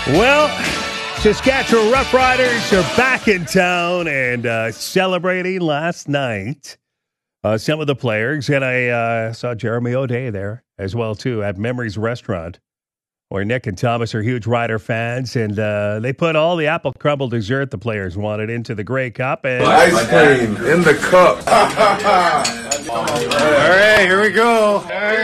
Well, Saskatchewan Roughriders are back in town and celebrating last night. Some of the players, and I saw Jeremy O'Day there as well, too, at Memories Restaurant, where Nick and Thomas are huge Rider fans, and they put all the apple crumble dessert the players wanted into the Grey Cup. And ice cream in the cup. All right, here we go.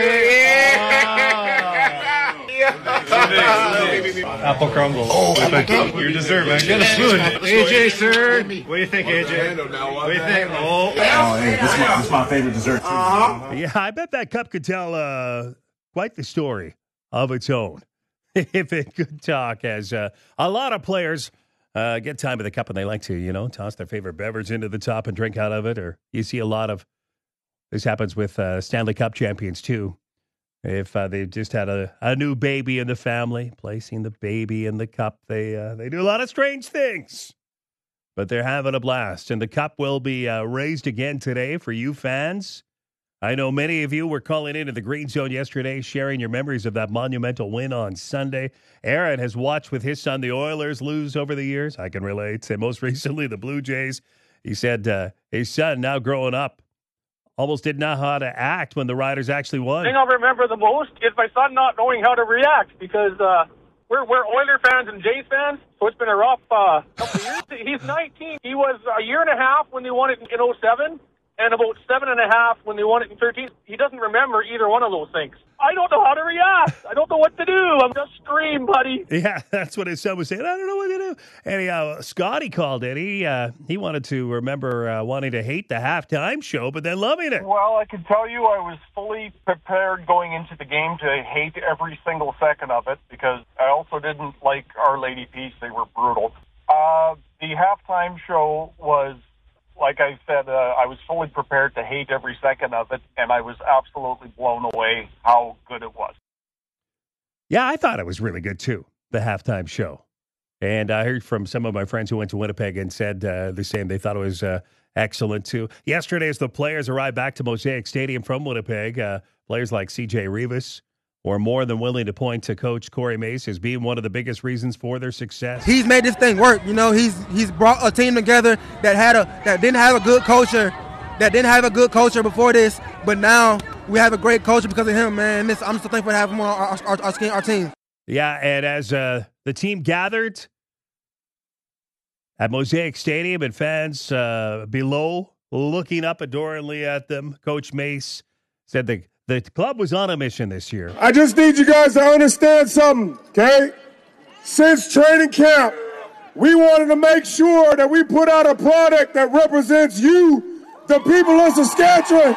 Apple crumble. Your dessert, man. Get a spoon. AJ, sir. What do you think, AJ? What do you think? Oh, hey, this is my favorite dessert, too. Yeah, I bet that cup could tell quite the story of its own. If it could talk, as a lot of players get time with the cup and they like to, toss their favorite beverage into the top and drink out of it. Or you see a lot of this happens with Stanley Cup champions too. If they've just had a new baby in the family, placing the baby in the cup, they do a lot of strange things. But they're having a blast, and the cup will be raised again today for you fans. I know many of you were calling into the Green Zone yesterday, sharing your memories of that monumental win on Sunday. Aaron has watched with his son the Oilers lose over the years. I can relate. And most recently, the Blue Jays. He said his son, now growing up, almost didn't know how to act when the Riders actually won. The thing I'll remember the most is my son not knowing how to react because we're Oiler fans and Jays fans, so it's been a rough couple of years. He's 19. He was a year and a half when they won it in 07. And about 7.5 when they won it in 13. He doesn't remember either one of those things. I don't know how to react. I don't know what to do. I'm just scream, buddy. Yeah, that's what his son was saying. I don't know what to do. Anyhow, Scotty called it. He wanted to remember wanting to hate the halftime show, but then loving it. Well, I can tell you I was fully prepared going into the game to hate every single second of it because I also didn't like Our Lady Peace. They were brutal. The halftime show was, like I said, I was fully prepared to hate every second of it, and I was absolutely blown away how good it was. Yeah, I thought it was really good, too, the halftime show. And I heard from some of my friends who went to Winnipeg and said the same. They thought it was excellent, too. Yesterday, as the players arrived back to Mosaic Stadium from Winnipeg, players like C.J. Rivas were more than willing to point to Coach Corey Mace as being one of the biggest reasons for their success. He's made this thing work. He's brought a team together that didn't have a good culture before this, but now we have a great culture because of him, man. I'm so thankful to have him on our team. Yeah, and as the team gathered at Mosaic Stadium and fans below looking up adoringly at them, Coach Mace said the club was on a mission this year. I just need you guys to understand something, okay? Since training camp, we wanted to make sure that we put out a product that represents you, the people of Saskatchewan.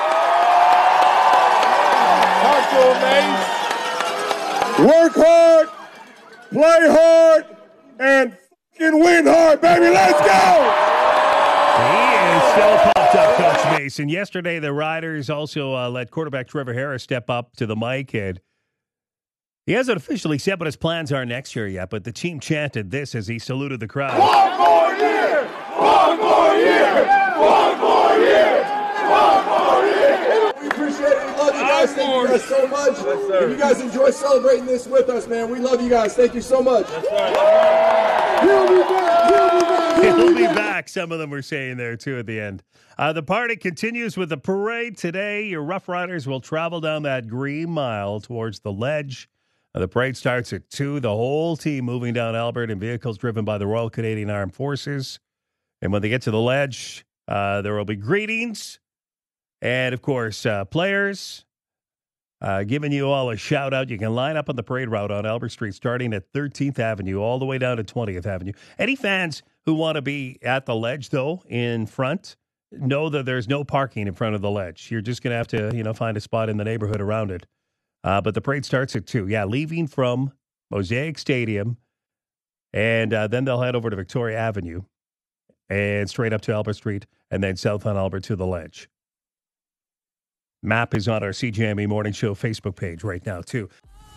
Work hard, play hard, and fucking win hard, baby. Let's go! He is still pumped up, Coach Mason. Yesterday, the Riders also let quarterback Trevor Harris step up to the mic, and he hasn't officially said what his plans are next year yet, but the team chanted this as he saluted the crowd. One more year! One more year! One more year! One more year! We appreciate it. We love you guys. Thank you guys so much. Yes, if you guys enjoy celebrating this with us, man, we love you guys. Thank you so much. He'll be back! He'll be back! He'll be back, some of them were saying there, too, at the end. The party continues with the parade today. Your Rough Riders will travel down that Green Mile towards the Ledge. The parade starts at 2. The whole team moving down Albert in vehicles driven by the Royal Canadian Armed Forces. And when they get to the Ledge, there will be greetings. And, of course, players giving you all a shout-out. You can line up on the parade route on Albert Street starting at 13th Avenue all the way down to 20th Avenue. Any fans who want to be at the Ledge, though, in front, know that there's no parking in front of the Ledge. You're just going to have to, find a spot in the neighborhood around it. But the parade starts at 2. Yeah, leaving from Mosaic Stadium, and then they'll head over to Victoria Avenue and straight up to Albert Street, and then south on Albert to the Ledge. Map is on our CJME Morning Show Facebook page right now, too.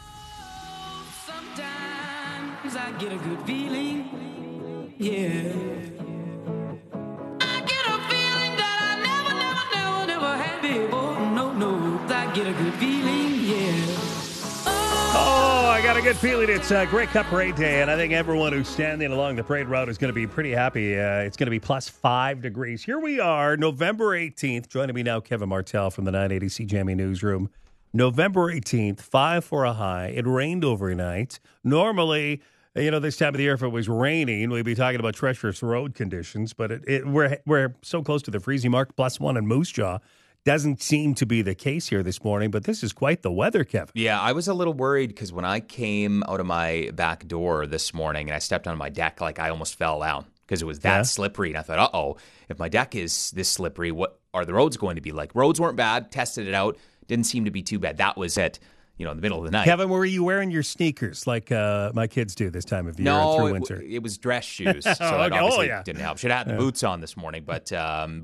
Sometimes I get a good feeling, yeah. I get a feeling that I never had before. No, I get a good feeling, yeah. Oh, I got a got a good feeling it's Grey Cup Parade Day, and I think everyone who's standing along the parade route is going to be pretty happy. It's going to be plus 5 degrees. Here we are, November 18th. Joining me now, Kevin Martell from the 980 CJME Newsroom. November 18th, 5 for a high. It rained overnight. Normally, this time of the year, if it was raining, we'd be talking about treacherous road conditions, but we're so close to the freezing mark, +1 in Moose Jaw. Doesn't seem to be the case here this morning, but this is quite the weather, Kevin. Yeah, I was a little worried because when I came out of my back door this morning and I stepped on my deck, I almost fell down because it was that slippery. And I thought, uh-oh, if my deck is this slippery, what are the roads going to be like? Roads weren't bad, tested it out, didn't seem to be too bad. That was at in the middle of the night. Kevin, were you wearing your sneakers like my kids do this time of year through winter? It was dress shoes, so that obviously didn't help. Should have had the boots on this morning. But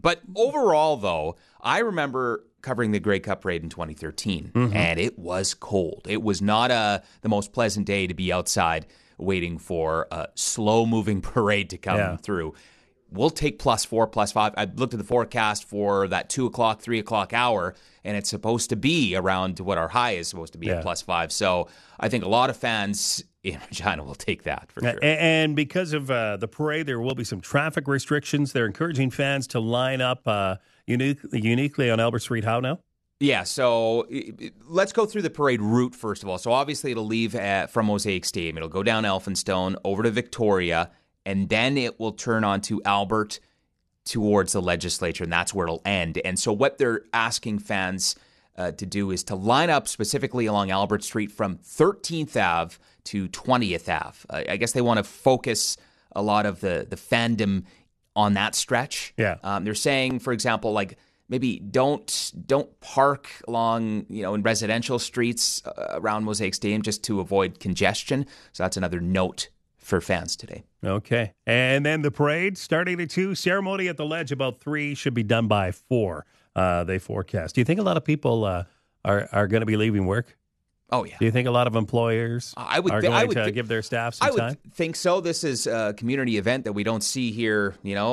overall, though, I remember covering the Grey Cup Parade in 2013, and it was cold. It was not the most pleasant day to be outside waiting for a slow-moving parade to come through. We'll take +4, +5. I looked at the forecast for that 2 o'clock, 3 o'clock hour, and it's supposed to be around what our high is supposed to be at +5. So I think a lot of fans in Regina will take that for sure. And because of the parade, there will be some traffic restrictions. They're encouraging fans to line up uniquely on Albert Street. How now? Yeah, so let's go through the parade route first of all. So obviously it'll leave from Mosaic Stadium. It'll go down Elphinstone, over to Victoria, and then it will turn onto Albert towards the legislature, and that's where it'll end. And so what they're asking fans to do is to line up specifically along Albert Street from 13th Ave to 20th Ave. I guess they want to focus a lot of the fandom on that stretch. Yeah. They're saying, for example, maybe don't park along, in residential streets around Mosaic Stadium just to avoid congestion. So that's another note for fans today. Okay. And then the parade starting at 2, ceremony at the Ledge about 3, should be done by 4, they forecast. Do you think a lot of people are going to be leaving work? Oh, yeah. Do you think a lot of employers are going to give their staff some time? I would think so. This is a community event that we don't see here,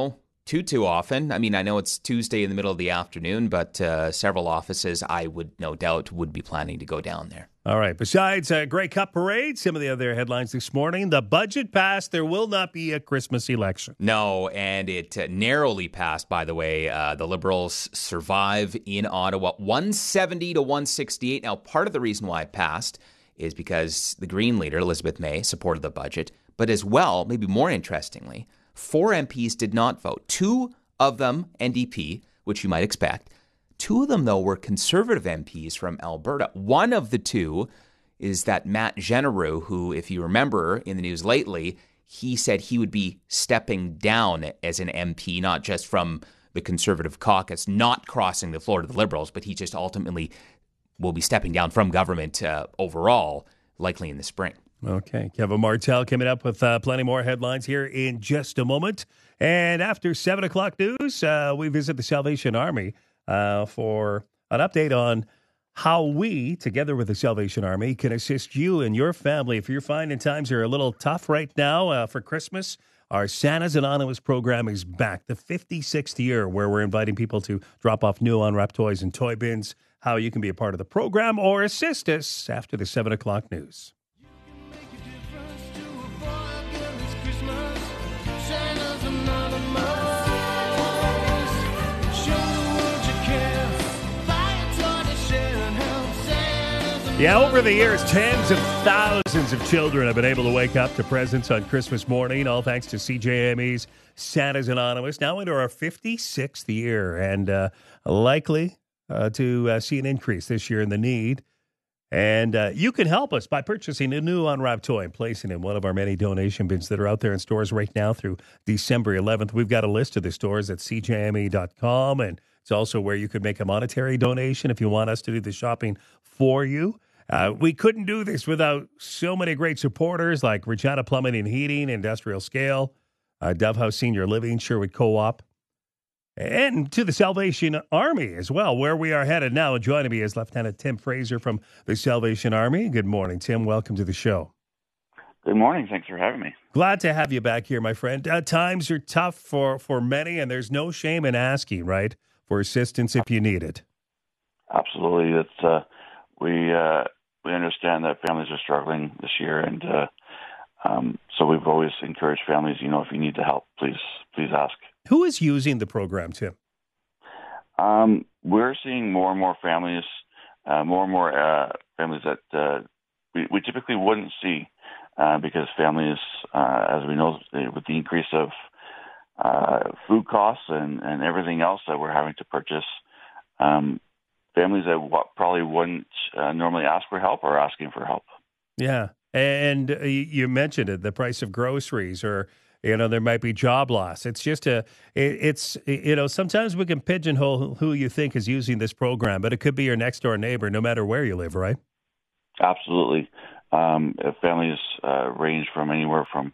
too often. I mean, I know it's Tuesday in the middle of the afternoon, but several offices, I would no doubt, would be planning to go down there. All right. Besides Grey Cup Parade, some of the other headlines this morning. The budget passed. There will not be a Christmas election. No, and it narrowly passed, by the way. The Liberals survive in Ottawa, 170 to 168. Now, part of the reason why it passed is because the Green leader, Elizabeth May, supported the budget. But as well, maybe more interestingly, 4 MPs did not vote. 2 of them, NDP, which you might expect. 2 of them, though, were Conservative MPs from Alberta. One of the 2 is that Matt Genereux, who, if you remember in the news lately, he said he would be stepping down as an MP, not just from the Conservative caucus, not crossing the floor to the Liberals, but he just ultimately will be stepping down from government overall, likely in the spring. Okay. Kevin Martell coming up with plenty more headlines here in just a moment. And after 7 o'clock news, we visit the Salvation Army for an update on how we, together with the Salvation Army, can assist you and your family. If you're finding times are a little tough right now for Christmas, our Santa's Anonymous program is back. The 56th year where we're inviting people to drop off new unwrapped toys and toy bins. How you can be a part of the program or assist us after the 7 o'clock news. Yeah, over the years, tens of thousands of children have been able to wake up to presents on Christmas morning, all thanks to CJME's Santa's Anonymous, now into our 56th year, and likely to see an increase this year in the need. And you can help us by purchasing a new unwrapped toy and placing it in one of our many donation bins that are out there in stores right now through December 11th. We've got a list of the stores at cjme.com, and it's also where you could make a monetary donation if you want us to do the shopping for you. We couldn't do this without so many great supporters like Regina Plumbing and Heating, Industrial Scale, Dove House Senior Living, Sherwood Co-op, and to the Salvation Army as well, where we are headed now. And joining me is Lieutenant Tim Fraser from the Salvation Army. Good morning, Tim. Welcome to the show. Good morning. Thanks for having me. Glad to have you back here, my friend. Times are tough for many, and there's no shame in asking, right, for assistance if you need it. Absolutely. It's we understand that families are struggling this year, and so we've always encouraged families, if you need the help, please ask. Who is using the program, Tim? We're seeing more and more families, families that we typically wouldn't see because families, as we know, with the increase of food costs and everything else that we're having to purchase, families that probably wouldn't normally ask for help are asking for help. Yeah. And you mentioned it, the price of groceries, or, there might be job loss. It's just sometimes we can pigeonhole who you think is using this program, but it could be your next door neighbor, no matter where you live, right? Absolutely. Families range from anywhere from,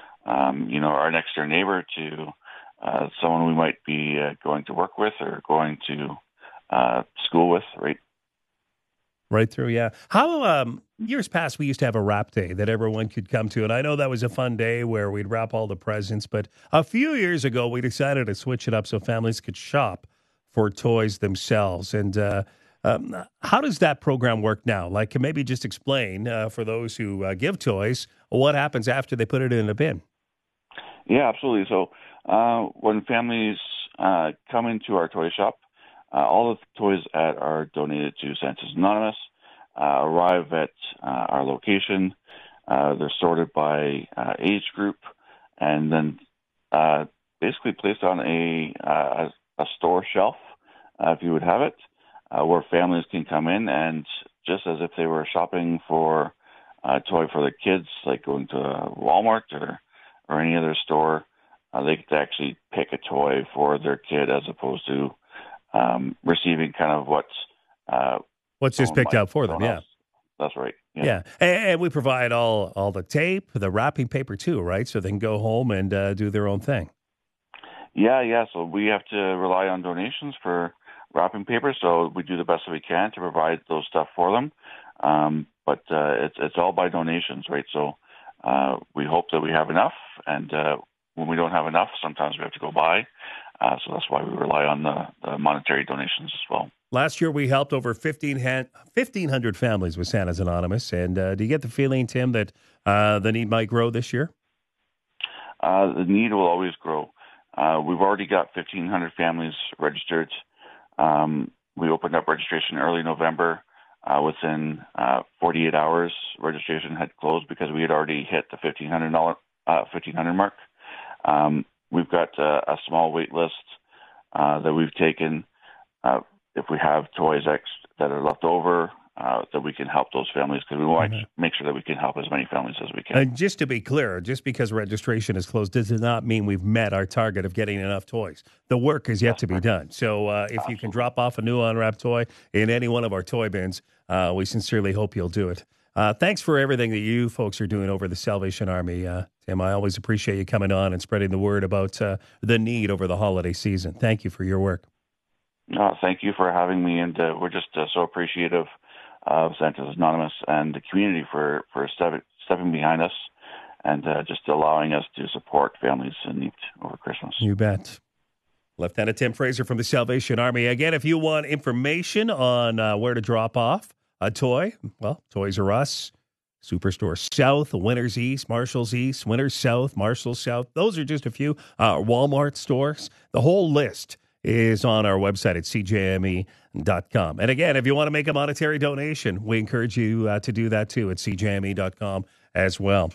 our next door neighbor to someone we might be going to work with or going to school with, right? Right through, yeah. How, years past, we used to have a wrap day that everyone could come to, and I know that was a fun day where we'd wrap all the presents, but a few years ago, we decided to switch it up so families could shop for toys themselves. And how does that program work now? Like, maybe just explain, for those who give toys, what happens after they put it in a bin? Yeah, absolutely. So when families come into our toy shop, all of the toys that are donated to Santa's Anonymous arrive at our location. They're sorted by age group and then basically placed on a store shelf, if you would have it, where families can come in and just as if they were shopping for a toy for their kids, like going to Walmart or any other store, they could actually pick a toy for their kid as opposed to receiving kind of what's just picked out for them. Yeah, that's right. Yeah. And we provide all the tape, the wrapping paper too, right? So they can go home and do their own thing. Yeah. So we have to rely on donations for wrapping paper. So we do the best that we can to provide those stuff for them. But it's all by donations, right? So we hope that we have enough, and when we don't have enough, sometimes we have to go buy. So that's why we rely on the monetary donations as well. Last year, we helped over 1,500 families with Santa's Anonymous. And do you get the feeling, Tim, that the need might grow this year? The need will always grow. We've already got 1,500 families registered. We opened up registration early November. Within 48 hours, registration had closed because we had already hit the 1,500 mark. We've got a small wait list that we've taken. If we have toys that are left over, that we can help those families because we want to make sure that we can help as many families as we can. And just to be clear, just because registration is closed does not mean we've met our target of getting enough toys. The work is yet to be done. So if you can drop off a new unwrapped toy in any one of our toy bins, we sincerely hope you'll do it. Thanks for everything that you folks are doing over the Salvation Army, Tim. I always appreciate you coming on and spreading the word about the need over the holiday season. Thank you for your work. Thank you for having me, and we're just so appreciative of Santa's Anonymous and the community for stepping behind us and just allowing us to support families in need over Christmas. You bet. Lieutenant Tim Fraser from the Salvation Army. Again, if you want information on where to drop off a toy, well, Toys R Us, Superstore South, Winners East, Marshalls East, Winners South, Marshalls South. Those are just a few. Walmart stores. The whole list is on our website at cjme.com. And again, if you want to make a monetary donation, we encourage you to do that too at cjme.com as well.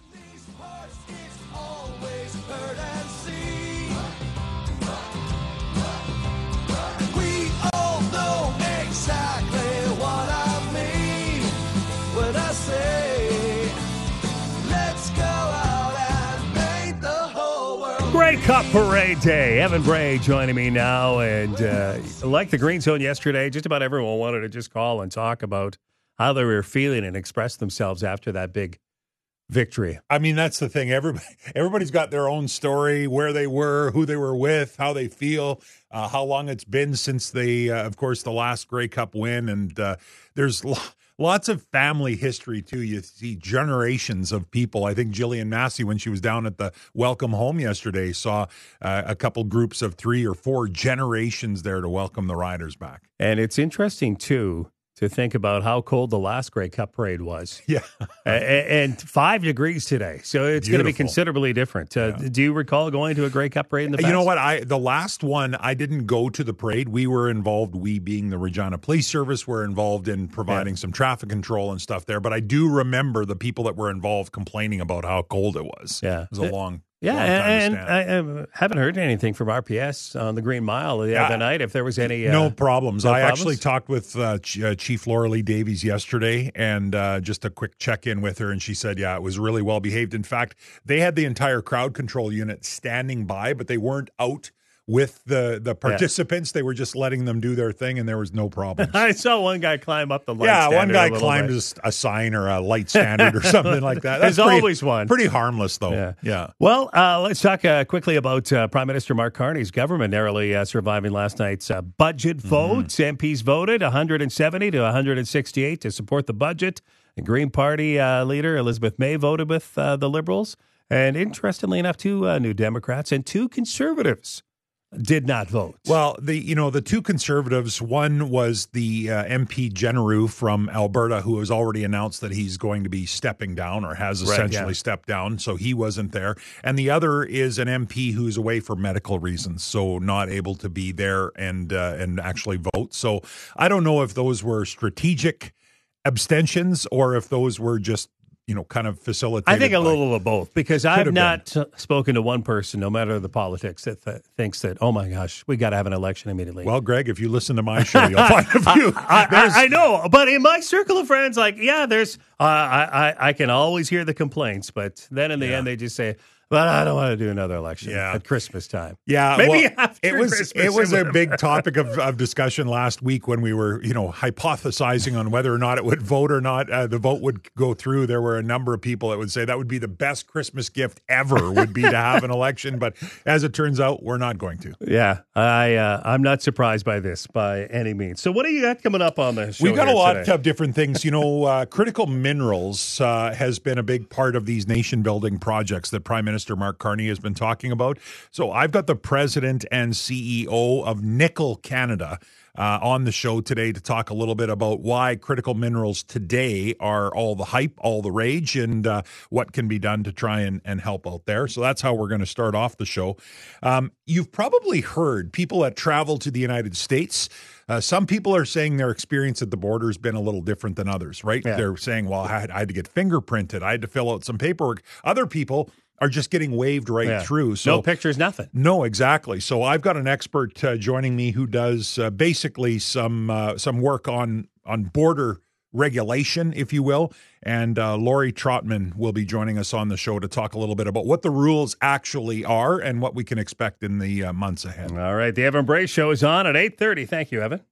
Grey Cup Parade Day. Evan Bray joining me now. And like the Green Zone yesterday, just about everyone wanted to just call and talk about how they were feeling and express themselves after that big victory. I mean, that's the thing. Everybody's got their own story, where they were, who they were with, how they feel, how long it's been since they, of course, the last Grey Cup win. And there's lots of family history, too. You see generations of people. I think Jillian Massey, when she was down at the Welcome Home yesterday, saw a couple groups of 3 or 4 generations there to welcome the Riders back. And it's interesting, too, to think about how cold the last Grey Cup parade was. Yeah. And 5 degrees today. So it's going to be Beautiful. considerably different. Do you recall going to a Grey Cup parade in the past? You know what? The last one, I didn't go to the parade. We were involved, we being the Regina Police Service, were involved in providing some traffic control and stuff there. But I do remember the people that were involved complaining about how cold it was. Yeah. It was a long Yeah, long time to and stand. I haven't heard anything from RPS on the Green Mile the other night. If there was any no problems. no I problems? actually talked with Chief Laura Lee Davies yesterday, and just a quick check-in with her, and she said, yeah, it was really well behaved. In fact, they had the entire crowd control unit standing by, but they weren't out with the participants. They were just letting them do their thing, and there was no problem. I saw one guy climb up the light Yeah, standard one guy a little climbed bit. a sign or a light standard or something like that. There's always one. Pretty harmless, though. Yeah. Well, let's talk quickly about Prime Minister Mark Carney's government narrowly surviving last night's budget votes. MPs voted 170 to 168 to support the budget. The Green Party leader, Elizabeth May, voted with the Liberals. And interestingly enough, 2 New Democrats and 2 Conservatives did not vote. Well, the 2 Conservatives, one was the MP Generu from Alberta, who has already announced that he's going to be stepping down or has essentially stepped down, so he wasn't there. And the other is an MP who's away for medical reasons, so not able to be there and actually vote. So I don't know if those were strategic abstentions or if those were just kind of facilitated. I think a little of both, because I've not spoken to one person, no matter the politics, that thinks that, oh my gosh, we got to have an election immediately. Well, Greg, if you listen to my show, you'll find a few. I know, but in my circle of friends, there's, I can always hear the complaints, but then in the end, they just say, but I don't want to do another election at Christmas time. Yeah, maybe after Christmas. It was a big topic of discussion last week when we were, hypothesizing on whether or not it would vote or not. The vote would go through. There were a number of people that would say that would be the best Christmas gift ever would be to have an election. But as it turns out, we're not going to. Yeah, I'm not surprised by this by any means. So what do you got coming up on the show? We've got a lot today? of different things. Critical minerals has been a big part of these nation-building projects that Prime Minister Mark Carney has been talking about. So I've got the president and CEO of Nickel Canada on the show today to talk a little bit about why critical minerals today are all the hype, all the rage, and what can be done to try and help out there. So that's how we're going to start off the show. You've probably heard people that travel to the United States. Some people are saying their experience at the border has been a little different than others, right? Yeah. They're saying, well, I had to get fingerprinted. I had to fill out some paperwork. Other people are just getting waved through. So no pictures, nothing. No, exactly. So I've got an expert joining me who does basically some work on border regulation, if you will. And Lori Trotman will be joining us on the show to talk a little bit about what the rules actually are and what we can expect in the months ahead. All right. The Evan Bray Show is on at 8:30. Thank you, Evan.